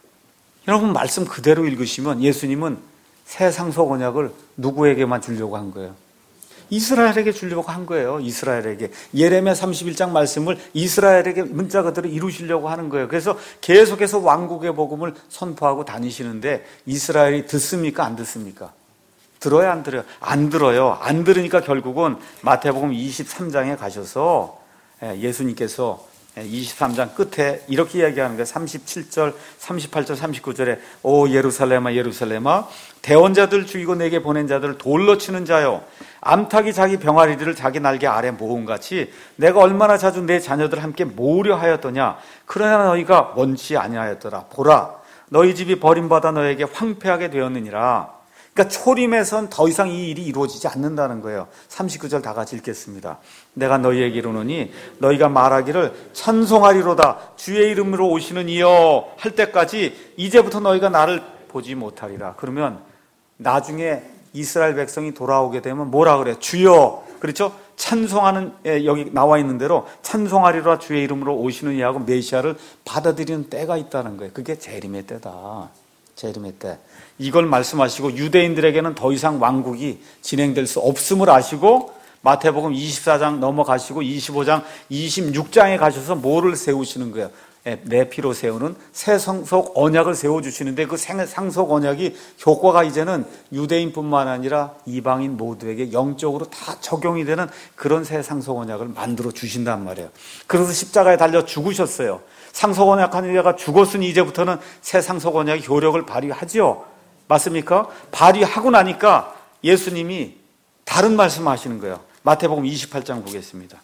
여러분 말씀 그대로 읽으시면 예수님은 새 상속 언약을 누구에게만 주려고 한 거예요? 이스라엘에게 주려고 한 거예요. 이스라엘에게. 예레미야 삼십일 장 말씀을 이스라엘에게 문자 그대로 이루시려고 하는 거예요. 그래서 계속해서 왕국의 복음을 선포하고 다니시는데 이스라엘이 듣습니까? 안 듣습니까? 들어요? 안 들어요? 안 들어요. 안 들으니까 결국은 마태복음 이십삼 장에 가셔서 예수님께서 이십삼 장 끝에 이렇게 이야기하는 거예요. 삼십칠 절, 삼십팔 절, 삼십구 절에 오 예루살렘아 예루살렘아 대원자들 죽이고 내게 보낸 자들을 돌로 치는 자요 암탉이 자기 병아리들을 자기 날개 아래 모음같이 내가 얼마나 자주 내 자녀들 함께 모으려 하였더냐. 그러나 너희가 원치 아니하였더라. 보라 너희 집이 버림받아 너에게 황폐하게 되었느니라. 그러니까 초림에선 더 이상 이 일이 이루어지지 않는다는 거예요. 삼십구 절 다 같이 읽겠습니다. 내가 너희에게 이르노니 너희가 말하기를 찬송하리로다 주의 이름으로 오시는 이여 할 때까지 이제부터 너희가 나를 보지 못하리라. 그러면 나중에 이스라엘 백성이 돌아오게 되면 뭐라 그래요? 주여. 그렇죠? 찬송하는, 여기 나와 있는 대로 찬송하리로다 주의 이름으로 오시는 이하고 메시아를 받아들이는 때가 있다는 거예요. 그게 재림의 때다. 재림의 때. 이걸 말씀하시고 유대인들에게는 더 이상 왕국이 진행될 수 없음을 아시고 마태복음 이십사 장 넘어가시고 이십오 장, 이십육 장에 가셔서 뭐를 세우시는 거예요? 내 피로 세우는 새 상속 언약을 세워주시는데 그 상속 언약이 효과가 이제는 유대인뿐만 아니라 이방인 모두에게 영적으로 다 적용이 되는 그런 새 상속 언약을 만들어 주신단 말이에요. 그래서 십자가에 달려 죽으셨어요. 상속 언약한 자가 죽었으니 이제부터는 새 상속 언약의 효력을 발휘하지요. 맞습니까? 발휘하고 나니까 예수님이 다른 말씀을 하시는 거예요. 마태복음 이십팔 장 보겠습니다.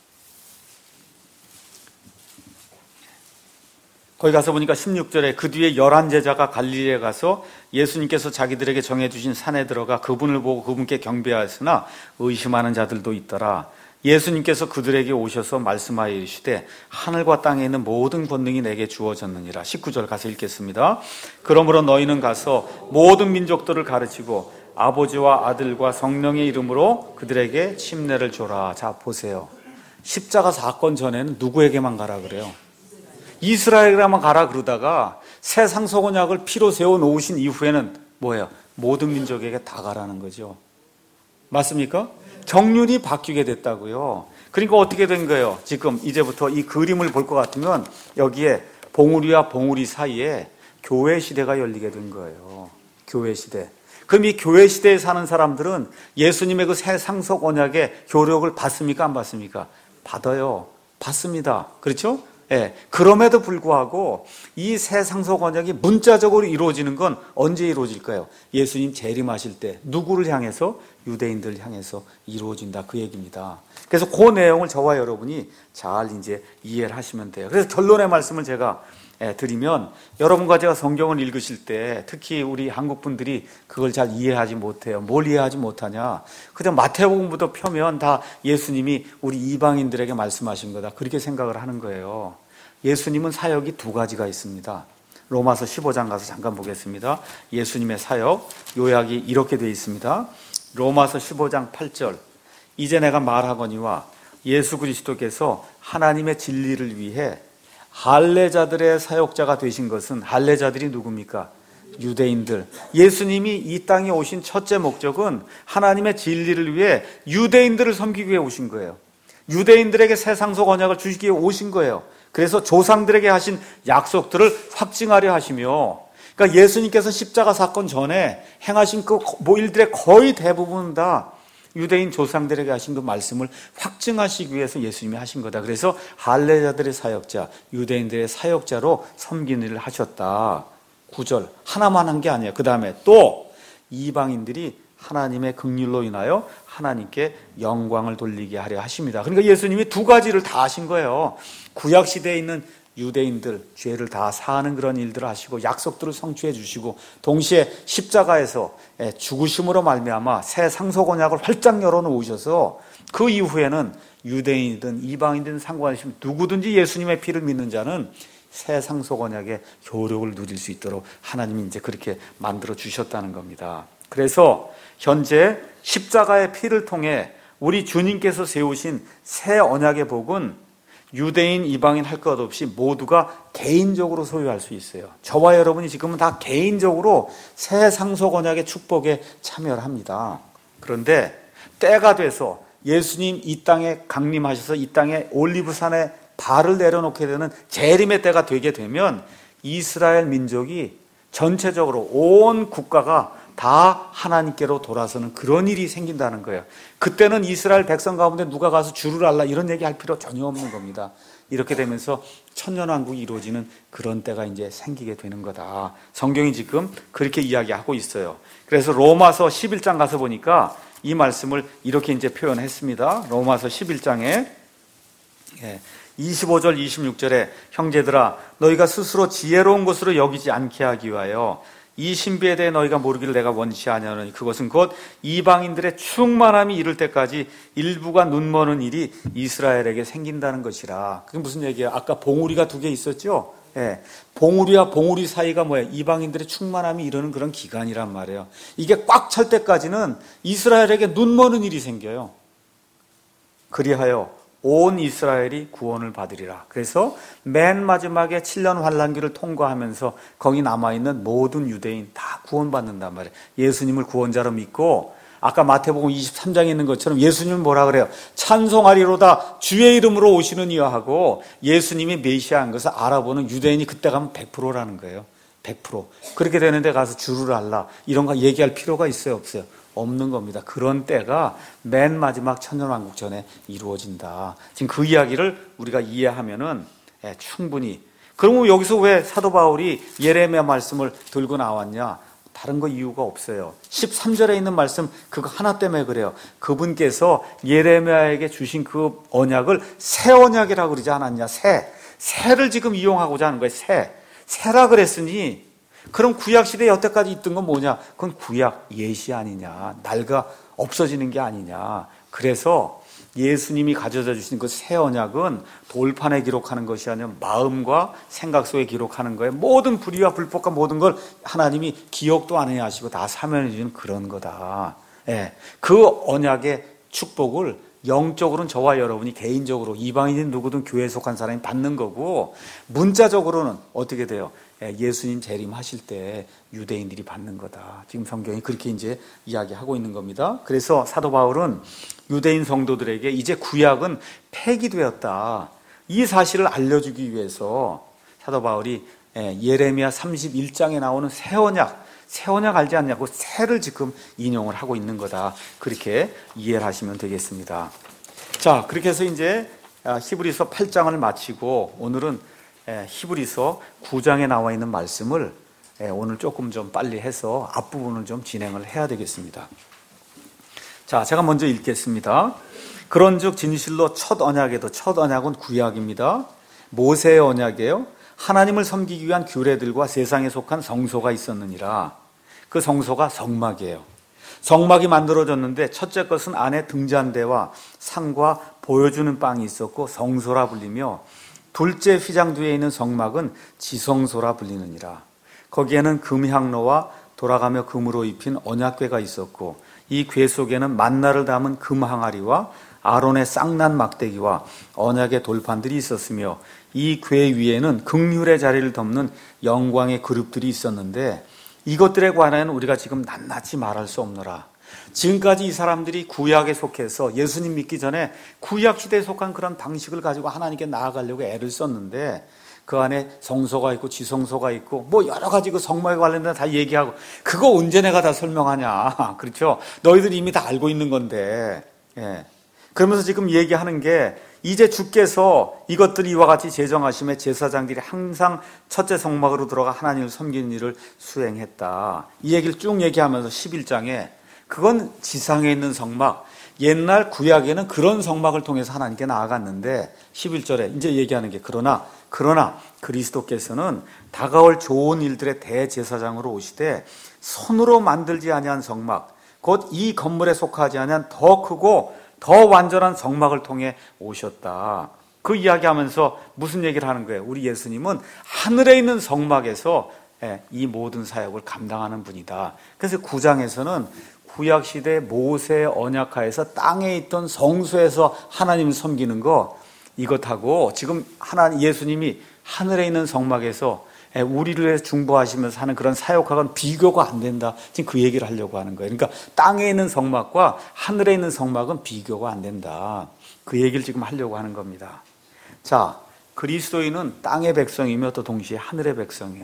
거기 가서 보니까 십육 절에 그 뒤에 열한 제자가 갈릴리에 가서 예수님께서 자기들에게 정해주신 산에 들어가 그분을 보고 그분께 경배하였으나 의심하는 자들도 있더라. 예수님께서 그들에게 오셔서 말씀하여 이르시되 하늘과 땅에 있는 모든 권능이 내게 주어졌느니라. 십구 절 가서 읽겠습니다. 그러므로 너희는 가서 모든 민족들을 가르치고 아버지와 아들과 성령의 이름으로 그들에게 침례를 줘라. 자 보세요. 십자가 사건 전에는 누구에게만 가라 그래요? 이스라엘에게만 가라 그러다가 새 상속 언약을 피로 세워 놓으신 이후에는 뭐예요? 모든 민족에게 다 가라는 거죠. 맞습니까? 정륜이 바뀌게 됐다고요. 그러니까 어떻게 된 거예요? 지금 이제부터 이 그림을 볼 것 같으면 여기에 봉우리와 봉우리 사이에 교회 시대가 열리게 된 거예요. 교회 시대. 그럼 이 교회 시대에 사는 사람들은 예수님의 그 새 상속 언약의 효력을 받습니까? 안 받습니까? 받아요. 받습니다. 그렇죠? 예, 그럼에도 불구하고 이 새 상속 언약이 문자적으로 이루어지는 건 언제 이루어질까요? 예수님 재림하실 때 누구를 향해서? 유대인들을 향해서 이루어진다 그 얘기입니다. 그래서 그 내용을 저와 여러분이 잘 이제 이해를 하시면 돼요. 그래서 결론의 말씀을 제가 드리면 여러분과 제가 성경을 읽으실 때 특히 우리 한국 분들이 그걸 잘 이해하지 못해요. 뭘 이해하지 못하냐? 그냥 마태복음부터 펴면 다 예수님이 우리 이방인들에게 말씀하신 거다. 그렇게 생각을 하는 거예요. 예수님은 사역이 두 가지가 있습니다. 로마서 십오 장 가서 잠깐 보겠습니다. 예수님의 사역 요약이 이렇게 되어 있습니다. 로마서 십오 장 팔 절, 이제 내가 말하거니와 예수 그리스도께서 하나님의 진리를 위해 할례자들의 사역자가 되신 것은, 할례자들이 누굽니까? 유대인들. 예수님이 이 땅에 오신 첫째 목적은 하나님의 진리를 위해 유대인들을 섬기기 위해 오신 거예요. 유대인들에게 새 상속 언약을 주시기 위해 오신 거예요. 그래서 조상들에게 하신 약속들을 확증하려 하시며, 그러니까 예수님께서 십자가 사건 전에 행하신 그 일들의 거의 대부분은 다 유대인 조상들에게 하신 그 말씀을 확증하시기 위해서 예수님이 하신 거다. 그래서 할례자들의 사역자, 유대인들의 사역자로 섬기는 일을 하셨다. 구 절 하나만 한 게 아니에요. 그 다음에 또 이방인들이 하나님의 긍휼로 인하여 하나님께 영광을 돌리게 하려 하십니다. 그러니까 예수님이 두 가지를 다 하신 거예요. 구약 시대에 있는 유대인들 죄를 다 사하는 그런 일들을 하시고 약속들을 성취해 주시고, 동시에 십자가에서 죽으심으로 말미암아 새 상속 언약을 활짝 열어 놓으셔서 그 이후에는 유대인이든 이방인이든 상관없이 누구든지 예수님의 피를 믿는 자는 새 상속 언약의 효력을 누릴 수 있도록 하나님이 이제 그렇게 만들어 주셨다는 겁니다. 그래서 현재 십자가의 피를 통해 우리 주님께서 세우신 새 언약의 복은 유대인, 이방인 할 것 없이 모두가 개인적으로 소유할 수 있어요. 저와 여러분이 지금은 다 개인적으로 새 상속 언약의 축복에 참여를 합니다. 그런데 때가 돼서 예수님 이 땅에 강림하셔서 이 땅에 올리브산에 발을 내려놓게 되는 재림의 때가 되게 되면 이스라엘 민족이 전체적으로 온 국가가 다 하나님께로 돌아서는 그런 일이 생긴다는 거예요. 그때는 이스라엘 백성 가운데 누가 가서 주를 알라 이런 얘기 할 필요 전혀 없는 겁니다. 이렇게 되면서 천년왕국이 이루어지는 그런 때가 이제 생기게 되는 거다. 성경이 지금 그렇게 이야기하고 있어요. 그래서 로마서 십일 장 가서 보니까 이 말씀을 이렇게 이제 표현했습니다. 로마서 십일 장에 이십오 절 이십육 절에 형제들아 너희가 스스로 지혜로운 것으로 여기지 않게 하기 위하여 이 신비에 대해 너희가 모르기를 내가 원치하냐노니 그것은 곧 이방인들의 충만함이 이를 때까지 일부가 눈머는 일이 이스라엘에게 생긴다는 것이라. 그게 무슨 얘기예요? 아까 봉우리가 두 개 있었죠? 예. 봉우리와 봉우리 사이가 뭐예요? 이방인들의 충만함이 이르는 그런 기간이란 말이에요. 이게 꽉 찰 때까지는 이스라엘에게 눈머는 일이 생겨요. 그리하여 온 이스라엘이 구원을 받으리라. 그래서 맨 마지막에 칠 년 환란기를 통과하면서 거기 남아있는 모든 유대인 다 구원받는단 말이에요. 예수님을 구원자로 믿고, 아까 마태복음 이십삼 장에 있는 것처럼 예수님은 뭐라 그래요? 찬송하리로다 주의 이름으로 오시는 이와 하고, 예수님이 메시아인 것을 알아보는 유대인이 그때 가면 백 퍼센트라는 거예요. 백 퍼센트. 그렇게 되는데 가서 주를 알라 이런 거 얘기할 필요가 있어요, 없어요? 없는 겁니다. 그런 때가 맨 마지막 천년왕국 전에 이루어진다. 지금 그 이야기를 우리가 이해하면은 예, 충분히. 그러면 여기서 왜 사도 바울이 예레미야 말씀을 들고 나왔냐? 다른 거 이유가 없어요. 십삼 절에 있는 말씀 그거 하나 때문에 그래요. 그분께서 예레미야에게 주신 그 언약을 새 언약이라고 그러지 않았냐? 새. 새를 지금 이용하고자 하는 거예요. 새. 새라 그랬으니 그럼 구약시대에 여태까지 있던 건 뭐냐? 그건 구약 예시 아니냐? 낡아 없어지는 게 아니냐? 그래서 예수님이 가져다 주신 그 새 언약은 돌판에 기록하는 것이 아니라 마음과 생각 속에 기록하는 거예요. 모든 불의와 불법과 모든 걸 하나님이 기억도 안 해야 하시고 다 사면해 주는 그런 거다. 예. 그 언약의 축복을 영적으로는 저와 여러분이 개인적으로 이방인인 누구든 교회에 속한 사람이 받는 거고, 문자적으로는 어떻게 돼요? 예수님 재림하실 때 유대인들이 받는 거다. 지금 성경이 그렇게 이제 이야기하고 있는 겁니다. 그래서 사도 바울은 유대인 성도들에게 이제 구약은 폐기되었다, 이 사실을 알려주기 위해서 사도 바울이 예레미야 삼십일 장에 나오는 새 언약, 새 언약 알지 않냐고 새를 지금 인용을 하고 있는 거다. 그렇게 이해를 하시면 되겠습니다. 자, 그렇게 해서 이제 히브리서 팔 장을 마치고 오늘은 히브리서 구 장에 나와 있는 말씀을 오늘 조금 좀 빨리 해서 앞부분을 좀 진행을 해야 되겠습니다. 자, 제가 먼저 읽겠습니다. 그런즉 진실로 첫 언약에도, 첫 언약은 구약입니다. 모세의 언약이에요. 하나님을 섬기기 위한 규례들과 세상에 속한 성소가 있었느니라. 그 성소가 성막이에요. 성막이 만들어졌는데 첫째 것은 안에 등잔대와 상과 보여주는 빵이 있었고 성소라 불리며, 둘째 휘장 뒤에 있는 성막은 지성소라 불리느니라. 거기에는 금향로와 돌아가며 금으로 입힌 언약궤가 있었고 이 궤 속에는 만나를 담은 금 항아리와 아론의 쌍난 막대기와 언약의 돌판들이 있었으며 이 궤 위에는 긍휼의 자리를 덮는 영광의 그룹들이 있었는데 이것들에 관하여는 우리가 지금 낱낱이 말할 수 없노라. 지금까지 이 사람들이 구약에 속해서 예수님 믿기 전에 구약 시대에 속한 그런 방식을 가지고 하나님께 나아가려고 애를 썼는데 그 안에 성소가 있고 지성소가 있고 뭐 여러 가지 그 성막에 관련된 다 얘기하고 그거 언제 내가 다 설명하냐. 그렇죠? 너희들이 이미 다 알고 있는 건데. 예. 그러면서 지금 얘기하는 게 이제 주께서 이것들이 이와 같이 제정하심에 제사장들이 항상 첫째 성막으로 들어가 하나님을 섬기는 일을 수행했다. 이 얘기를 쭉 얘기하면서 십일 장에 그건 지상에 있는 성막, 옛날 구약에는 그런 성막을 통해서 하나님께 나아갔는데 십일 절에 이제 얘기하는 게 그러나 그러나 그리스도께서는 다가올 좋은 일들의 대제사장으로 오시되 손으로 만들지 아니한 성막, 곧 이 건물에 속하지 아니한 더 크고 더 완전한 성막을 통해 오셨다. 그 이야기하면서 무슨 얘기를 하는 거예요? 우리 예수님은 하늘에 있는 성막에서 이 모든 사역을 감당하는 분이다. 그래서 구 장에서는 구약시대 모세의 언약하에서 땅에 있던 성소에서 하나님을 섬기는 거 이것하고 지금 하나님 예수님이 하늘에 있는 성막에서 우리를 위해서 중보하시면서 하는 그런 사역하고는 비교가 안 된다. 지금 그 얘기를 하려고 하는 거예요. 그러니까 땅에 있는 성막과 하늘에 있는 성막은 비교가 안 된다. 그 얘기를 지금 하려고 하는 겁니다. 자, 그리스도인은 땅의 백성이며 또 동시에 하늘의 백성이요.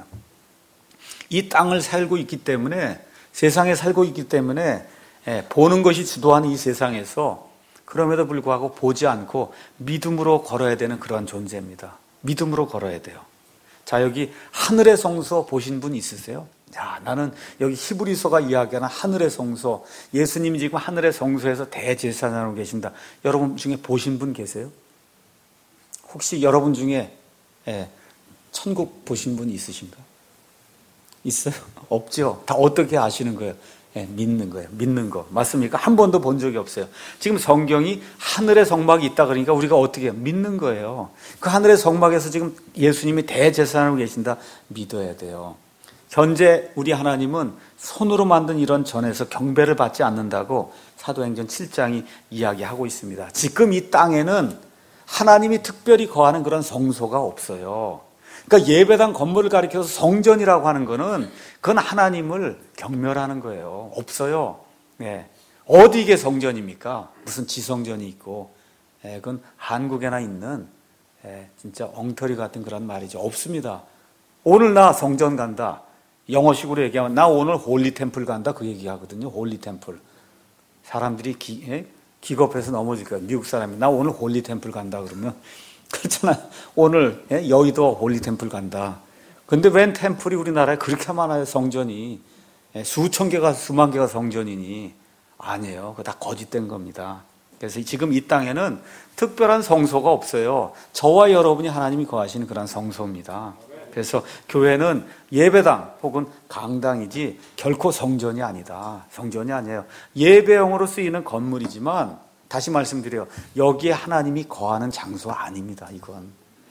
이 땅을 살고 있기 때문에 세상에 살고 있기 때문에 보는 것이 주도하는 이 세상에서 그럼에도 불구하고 보지 않고 믿음으로 걸어야 되는 그런 존재입니다. 믿음으로 걸어야 돼요. 자, 여기 하늘의 성소 보신 분 있으세요? 야, 나는 여기 히브리서가 이야기하는 하늘의 성소, 예수님이 지금 하늘의 성소에서 대제사장으로 계신다. 여러분 중에 보신 분 계세요? 혹시 여러분 중에 예, 천국 보신 분 있으신가? 있어요? 없죠? 다 어떻게 아시는 거예요? 예, 믿는 거예요. 믿는 거. 맞습니까? 한 번도 본 적이 없어요. 지금 성경이 하늘의 성막이 있다 그러니까 우리가 어떻게 해요? 믿는 거예요. 그 하늘의 성막에서 지금 예수님이 대제사장으로 계신다. 믿어야 돼요. 현재 우리 하나님은 손으로 만든 이런 전에서 경배를 받지 않는다고 사도행전 칠 장이 이야기하고 있습니다. 지금 이 땅에는 하나님이 특별히 거하는 그런 성소가 없어요. 그러니까 예배당 건물을 가리켜서 성전이라고 하는 거는 그건 하나님을 경멸하는 거예요. 없어요. 네. 어디 이게 성전입니까? 무슨 지성전이 있고, 네, 그건 한국에나 있는 네, 진짜 엉터리 같은 그런 말이죠. 없습니다. 오늘 나 성전 간다. 영어식으로 얘기하면 나 오늘 홀리 템플 간다. 그 얘기하거든요. 홀리 템플. 사람들이 기, 예? 기겁해서 넘어질 거예요. 미국 사람이 나 오늘 홀리 템플 간다 그러면 그렇잖아요. 오늘 여의도 홀리 템플 간다. 근데 웬 템플이 우리나라에 그렇게 많아요. 성전이 수천 개가 수만 개가 성전이니 아니에요. 그거 다 거짓된 겁니다. 그래서 지금 이 땅에는 특별한 성소가 없어요. 저와 여러분이 하나님이 거하시는 그런 성소입니다. 그래서 교회는 예배당 혹은 강당이지 결코 성전이 아니다. 성전이 아니에요. 예배용으로 쓰이는 건물이지만 다시 말씀드려요. 여기에 하나님이 거하는 장소가 아닙니다. 이건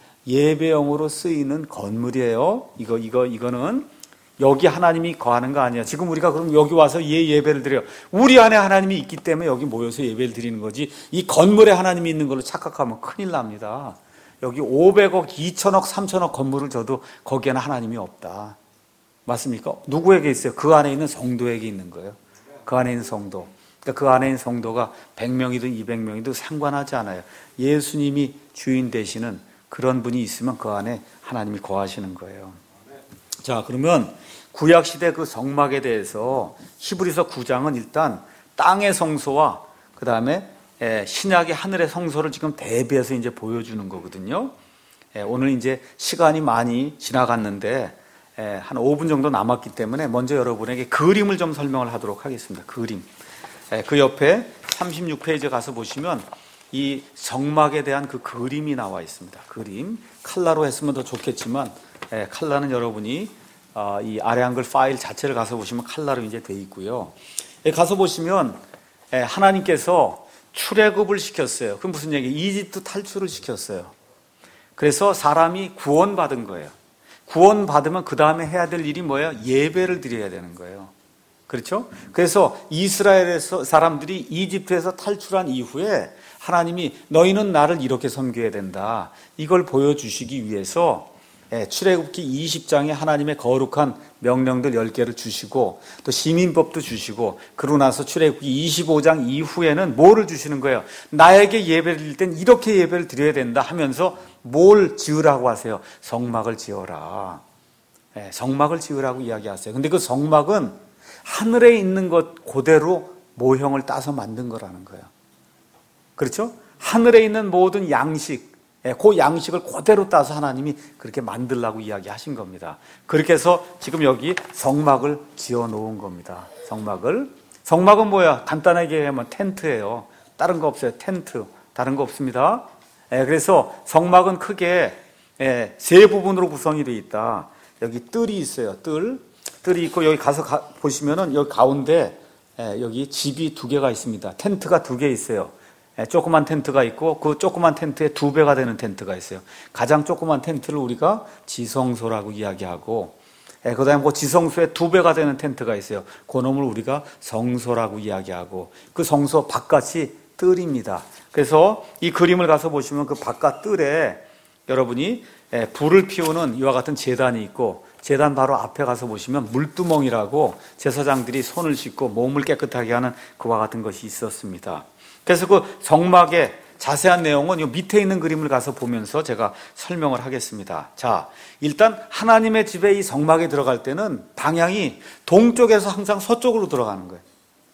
예배용으로 쓰이는 건물이에요. 이거 이거 이거는 여기 하나님이 거하는 거 아니에요. 지금 우리가 그럼 여기 와서 예 예배를 드려요. 우리 안에 하나님이 있기 때문에 여기 모여서 예배를 드리는 거지. 이 건물에 하나님이 있는 걸로 착각하면 큰일 납니다. 여기 오백억, 이천억, 삼천억 건물을 줘도 거기에는 하나님이 없다. 맞습니까? 누구에게 있어요? 그 안에 있는 성도에게 있는 거예요. 그 안에 있는 성도. 그러니까 그 안에 있는 성도가 백 명이든 이백 명이든 상관하지 않아요. 예수님이 주인 되시는 그런 분이 있으면 그 안에 하나님이 거하시는 거예요. 자, 그러면 구약시대 그 성막에 대해서 히브리서 구 장은 일단 땅의 성소와 그 다음에 신약의 하늘의 성소를 지금 대비해서 이제 보여주는 거거든요. 오늘 이제 시간이 많이 지나갔는데 한 오 분 정도 남았기 때문에 먼저 여러분에게 그림을 좀 설명을 하도록 하겠습니다. 그림. 그 옆에 삼십육 페이지 가서 보시면 이 성막에 대한 그 그림이 나와 있습니다. 그림. 칼라로 했으면 더 좋겠지만 칼라는 여러분이 이 아래 한글 파일 자체를 가서 보시면 칼라로 이제 돼 있고요. 가서 보시면 하나님께서 출애굽을 시켰어요. 그럼 무슨 얘기예요? 이집트 탈출을 시켰어요. 그래서 사람이 구원받은 거예요. 구원받으면 그 다음에 해야 될 일이 뭐예요? 예배를 드려야 되는 거예요. 그렇죠? 그래서 이스라엘에서 사람들이 이집트에서 탈출한 이후에 하나님이 너희는 나를 이렇게 섬겨야 된다. 이걸 보여주시기 위해서 출애굽기 이십 장에 하나님의 거룩한 명령들 열 개를 주시고 또 시민법도 주시고 그러고 나서 출애굽기 이십오 장 이후에는 뭐를 주시는 거예요? 나에게 예배를 드릴 땐 이렇게 예배를 드려야 된다 하면서 뭘 지으라고 하세요? 성막을 지어라. 성막을 지으라고 이야기하세요. 근데 그 성막은 하늘에 있는 것 그대로 모형을 따서 만든 거라는 거예요. 그렇죠? 하늘에 있는 모든 양식, 그 양식을 그대로 따서 하나님이 그렇게 만들라고 이야기하신 겁니다. 그렇게 해서 지금 여기 성막을 지어 놓은 겁니다. 성막을. 성막은 뭐야? 간단하게 하면 텐트예요. 다른 거 없어요. 텐트. 다른 거 없습니다. 그래서 성막은 크게 세 부분으로 구성이 되어 있다. 여기 뜰이 있어요. 뜰. 뜰이 있고 여기 가서 가, 보시면은 여기 가운데 여기 집이 두 개가 있습니다. 텐트가 두 개 있어요. 조그만 텐트가 있고 그 조그만 텐트에 두 배가 되는 텐트가 있어요. 가장 조그만 텐트를 우리가 지성소라고 이야기하고 그 다음에 그 지성소에 두 배가 되는 텐트가 있어요. 그 놈을 우리가 성소라고 이야기하고 그 성소 바깥이 뜰입니다. 그래서 이 그림을 가서 보시면 그 바깥 뜰에 여러분이 불을 피우는 이와 같은 제단이 있고 제단 바로 앞에 가서 보시면 물두멍이라고 제사장들이 손을 씻고 몸을 깨끗하게 하는 그와 같은 것이 있었습니다. 그래서 그 성막의 자세한 내용은 이 밑에 있는 그림을 가서 보면서 제가 설명을 하겠습니다. 자, 일단 하나님의 집에 이 성막에 들어갈 때는 방향이 동쪽에서 항상 서쪽으로 들어가는 거예요.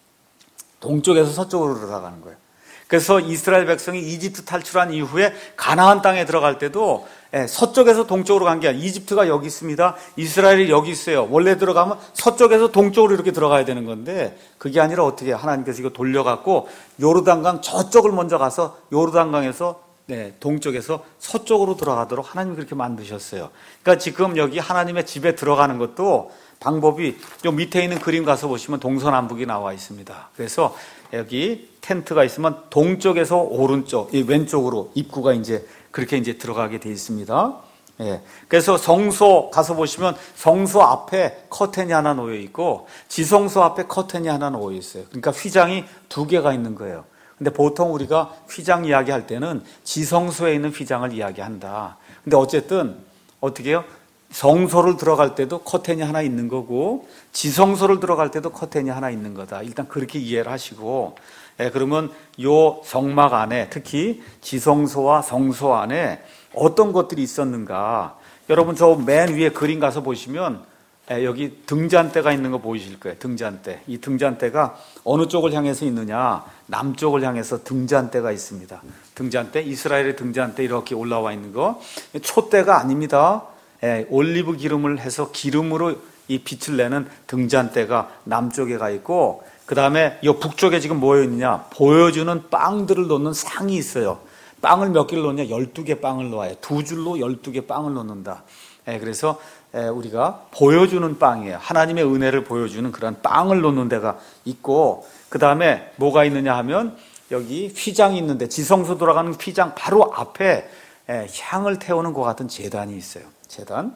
동쪽에서 서쪽으로 들어가는 거예요. 그래서 이스라엘 백성이 이집트 탈출한 이후에 가나안 땅에 들어갈 때도 서쪽에서 동쪽으로 간 게 아니라 이집트가 여기 있습니다. 이스라엘이 여기 있어요. 원래 들어가면 서쪽에서 동쪽으로 이렇게 들어가야 되는 건데 그게 아니라 어떻게 하나님께서 이거 돌려갖고 요르단강 저쪽을 먼저 가서 요르단강에서 네, 동쪽에서 서쪽으로 들어가도록 하나님이 그렇게 만드셨어요. 그러니까 지금 여기 하나님의 집에 들어가는 것도 방법이 요 밑에 있는 그림 가서 보시면 동서남북이 나와 있습니다. 그래서 여기 텐트가 있으면 동쪽에서 오른쪽, 왼쪽으로 입구가 이제 그렇게 이제 들어가게 돼 있습니다. 예. 그래서 성소 가서 보시면 성소 앞에 커튼이 하나 놓여 있고 지성소 앞에 커튼이 하나 놓여 있어요. 그러니까 휘장이 두 개가 있는 거예요. 근데 보통 우리가 휘장 이야기할 때는 지성소에 있는 휘장을 이야기한다. 근데 어쨌든 어떻게 해요? 성소를 들어갈 때도 커튼이 하나 있는 거고 지성소를 들어갈 때도 커튼이 하나 있는 거다. 일단 그렇게 이해를 하시고 예, 그러면 요 성막 안에 특히 지성소와 성소 안에 어떤 것들이 있었는가. 여러분 저 맨 위에 그림 가서 보시면 예, 여기 등잔대가 있는 거 보이실 거예요. 등잔대. 이 등잔대가 어느 쪽을 향해서 있느냐. 남쪽을 향해서 등잔대가 있습니다. 등잔대, 이스라엘의 등잔대 이렇게 올라와 있는 거. 촛대가 아닙니다. 예, 올리브 기름을 해서 기름으로 이 빛을 내는 등잔대가 남쪽에 가 있고 그 다음에 이 북쪽에 지금 뭐가 있느냐 보여주는 빵들을 놓는 상이 있어요. 빵을 몇 개를 놓냐? 열두 개 빵을 놓아요. 두 줄로 열두 개 빵을 놓는다. 예, 그래서 예, 우리가 보여주는 빵이에요. 하나님의 은혜를 보여주는 그런 빵을 놓는 데가 있고 그 다음에 뭐가 있느냐 하면 여기 휘장이 있는데 지성소 돌아가는 휘장 바로 앞에 예, 향을 태우는 것 같은 제단이 있어요. 제단,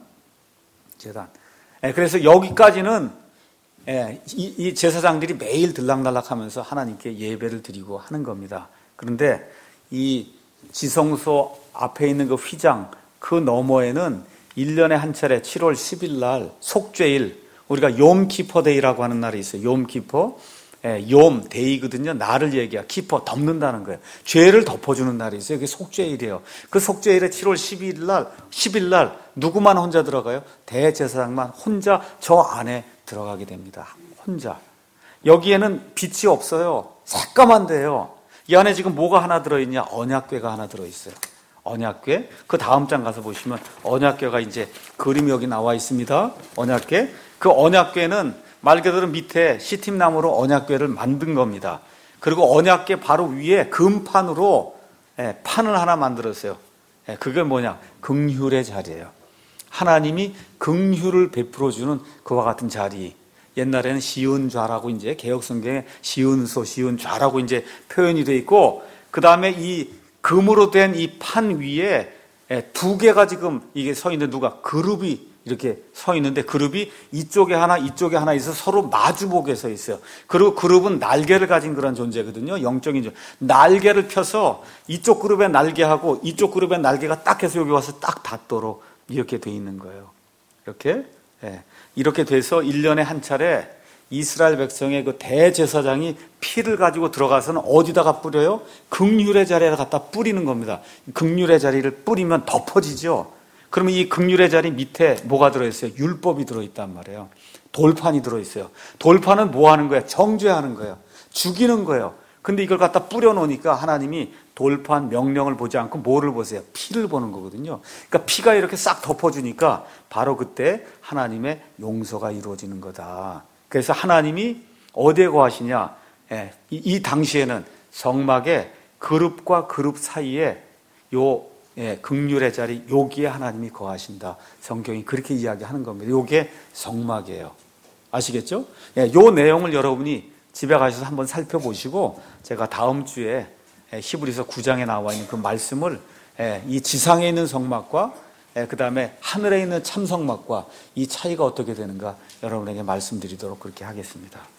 제단. 예, 그래서 여기까지는 예, 이, 이 제사장들이 매일 들락날락하면서 하나님께 예배를 드리고 하는 겁니다. 그런데 이 지성소 앞에 있는 그 휘장 그 너머에는 일 년에 한 차례 칠월 십일 날 속죄일 우리가 욤키퍼데이라고 하는 날이 있어요. 욤키퍼. 예, 욤 데이거든요. 날을 얘기해요. 키퍼 덮는다는 거예요. 죄를 덮어주는 날이 있어요. 그게 속죄일이에요. 그 속죄일에 칠월 십일 날, 십일 날 누구만 혼자 들어가요? 대제사장만 혼자 저 안에 들어가게 됩니다. 혼자. 여기에는 빛이 없어요. 새까만데요. 이 안에 지금 뭐가 하나 들어있냐? 언약궤가 하나 들어있어요. 언약궤. 그 다음 장 가서 보시면 언약궤가 이제 그림이 여기 나와 있습니다. 언약궤. 그 언약궤는 말 그대로 밑에 시팀나무로 언약궤를 만든 겁니다. 그리고 언약궤 바로 위에 금판으로 판을 하나 만들었어요. 그게 뭐냐? 긍휼의 자리예요. 하나님이 긍휼을 베풀어주는 그와 같은 자리. 옛날에는 시은좌라고 이제 개혁성경에 시은소, 시은좌라고 이제 표현이 되어 있고, 그 다음에 이 금으로 된 이 판 위에 두 개가 지금 이게 서 있는데 누가 그룹이 이렇게 서 있는데 그룹이 이쪽에 하나 이쪽에 하나 있어서 서로 마주보게 서 있어요. 그리고 그룹은 날개를 가진 그런 존재거든요. 영적인 존재. 날개를 펴서 이쪽 그룹의 날개하고 이쪽 그룹의 날개가 딱 해서 여기 와서 딱 닿도록 이렇게 돼 있는 거예요. 이렇게 예. 이렇게 돼서 일 년에 한 차례 이스라엘 백성의 그 대제사장이 피를 가지고 들어가서는 어디다가 뿌려요? 긍휼의 자리에 갖다 뿌리는 겁니다. 긍휼의 자리를 뿌리면 덮어지죠. 그러면 이 긍휼의 자리 밑에 뭐가 들어있어요? 율법이 들어있단 말이에요. 돌판이 들어있어요. 돌판은 뭐 하는 거예요? 정죄하는 거예요. 죽이는 거예요. 근데 이걸 갖다 뿌려놓으니까 하나님이 돌판 명령을 보지 않고 뭐를 보세요? 피를 보는 거거든요. 그러니까 피가 이렇게 싹 덮어주니까 바로 그때 하나님의 용서가 이루어지는 거다. 그래서 하나님이 어디에 거하시냐? 예, 이, 이 당시에는 성막의 그룹과 그룹 사이에 요 예, 긍휼의 자리 여기에 하나님이 거하신다. 성경이 그렇게 이야기하는 겁니다. 요게 성막이에요. 아시겠죠? 예, 요 내용을 여러분이 집에 가셔서 한번 살펴보시고 제가 다음 주에 히브리서 구 장에 나와 있는 그 말씀을 이 지상에 있는 성막과 그 다음에 하늘에 있는 참성막과 이 차이가 어떻게 되는가 여러분에게 말씀드리도록 그렇게 하겠습니다.